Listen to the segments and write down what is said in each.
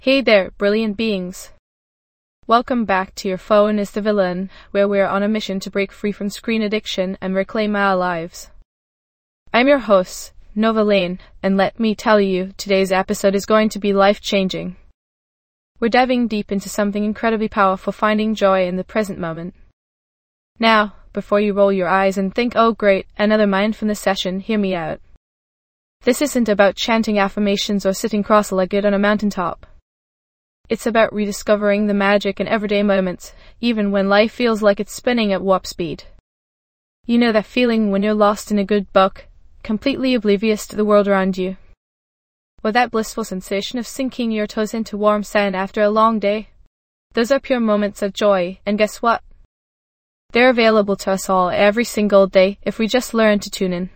Hey there, brilliant beings. Welcome back to Your Phone is the Villain, where we're on a mission to break free from screen addiction and reclaim our lives. I'm your host, Nova Lane, and let me tell you, today's episode is going to be life-changing. We're diving deep into something incredibly powerful, finding joy in the present moment. Now, before you roll your eyes and think, oh great, another mindfulness session, hear me out. This isn't about chanting affirmations or sitting cross-legged on a mountaintop. It's about rediscovering the magic in everyday moments, even when life feels like it's spinning at warp speed. You know that feeling when you're lost in a good book, completely oblivious to the world around you? Or that blissful sensation of sinking your toes into warm sand after a long day? Those are pure moments of joy, and guess what? They're available to us all every single day if we just learn to tune in.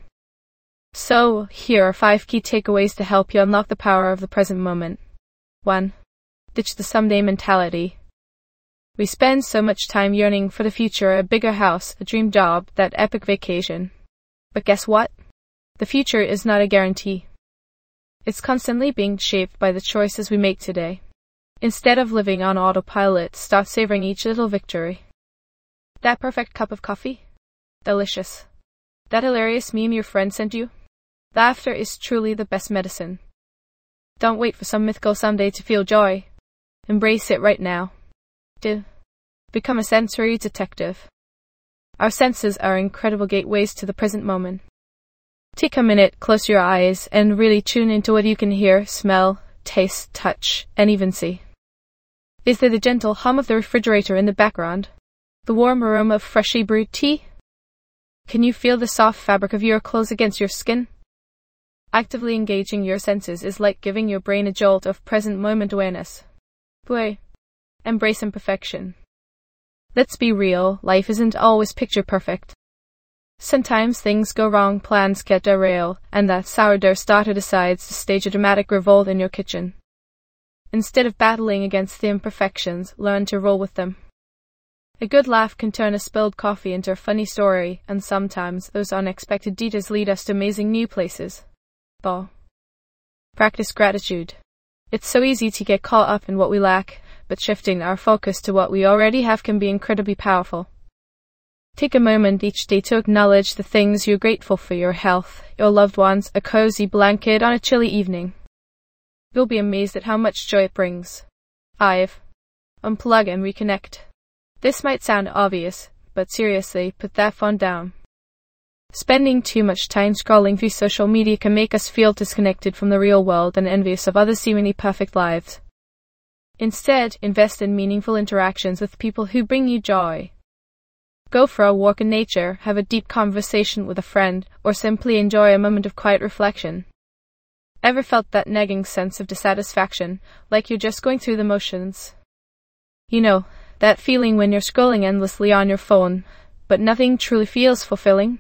So, here are 5 key takeaways to help you unlock the power of the present moment. 1. Ditch the someday mentality. We spend so much time yearning for the future, a bigger house, a dream job, that epic vacation. But guess what? The future is not a guarantee. It's constantly being shaped by the choices we make today. Instead of living on autopilot, start savoring each little victory. That perfect cup of coffee? Delicious. That hilarious meme your friend sent you? Laughter is truly the best medicine. Don't wait for some mythical someday to feel joy. Embrace it right now. 2. Become a sensory detective. Our senses are incredible gateways to the present moment. Take a minute, close your eyes, and really tune into what you can hear, smell, taste, touch, and even see. Is there the gentle hum of the refrigerator in the background? The warm aroma of freshly brewed tea? Can you feel the soft fabric of your clothes against your skin? Actively engaging your senses is like giving your brain a jolt of present moment awareness. Boy, embrace imperfection. Let's be real, life isn't always picture perfect. Sometimes things go wrong, plans get derailed, and that sourdough starter decides to stage a dramatic revolt in your kitchen. Instead of battling against the imperfections, learn to roll with them. A good laugh can turn a spilled coffee into a funny story, and sometimes those unexpected detours lead us to amazing new places. 4. Practice gratitude. It's so easy to get caught up in what we lack, but shifting our focus to what we already have can be incredibly powerful. Take a moment each day to acknowledge the things you're grateful for: your health, your loved ones, a cozy blanket on a chilly evening. You'll be amazed at how much joy it brings. 5. Unplug and reconnect. This might sound obvious, but seriously, put that phone down. Spending too much time scrolling through social media can make us feel disconnected from the real world and envious of others' seemingly perfect lives. Instead, invest in meaningful interactions with people who bring you joy. Go for a walk in nature, have a deep conversation with a friend, or simply enjoy a moment of quiet reflection. Ever felt that nagging sense of dissatisfaction, like you're just going through the motions? You know, that feeling when you're scrolling endlessly on your phone, but nothing truly feels fulfilling?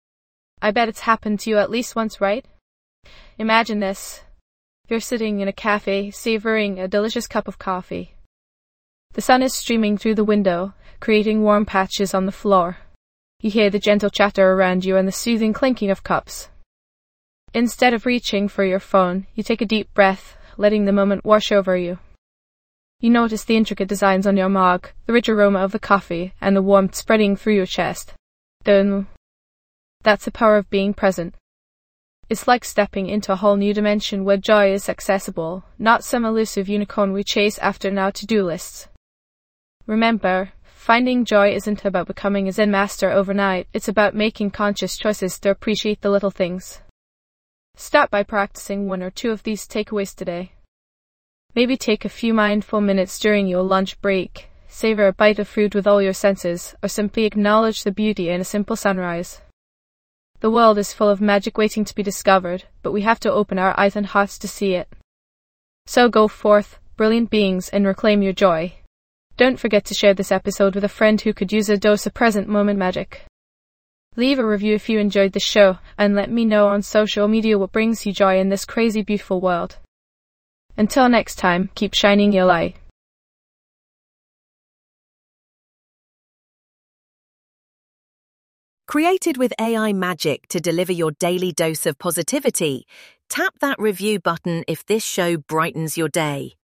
I bet it's happened to you at least once, right? Imagine this. You're sitting in a cafe, savoring a delicious cup of coffee. The sun is streaming through the window, creating warm patches on the floor. You hear the gentle chatter around you and the soothing clinking of cups. Instead of reaching for your phone, you take a deep breath, letting the moment wash over you. You notice the intricate designs on your mug, the rich aroma of the coffee, and the warmth spreading through your chest. Then, that's the power of being present. It's like stepping into a whole new dimension where joy is accessible, not some elusive unicorn we chase after in our to-do lists. Remember, finding joy isn't about becoming a Zen master overnight, it's about making conscious choices to appreciate the little things. Start by practicing 1 or 2 of these takeaways today. Maybe take a few mindful minutes during your lunch break, savor a bite of food with all your senses, or simply acknowledge the beauty in a simple sunrise. The world is full of magic waiting to be discovered, but we have to open our eyes and hearts to see it. So go forth, brilliant beings, and reclaim your joy. Don't forget to share this episode with a friend who could use a dose of present moment magic. Leave a review if you enjoyed the show, and let me know on social media what brings you joy in this crazy, beautiful world. Until next time, keep shining your light. Created with AI magic to deliver your daily dose of positivity, tap that review button if this show brightens your day.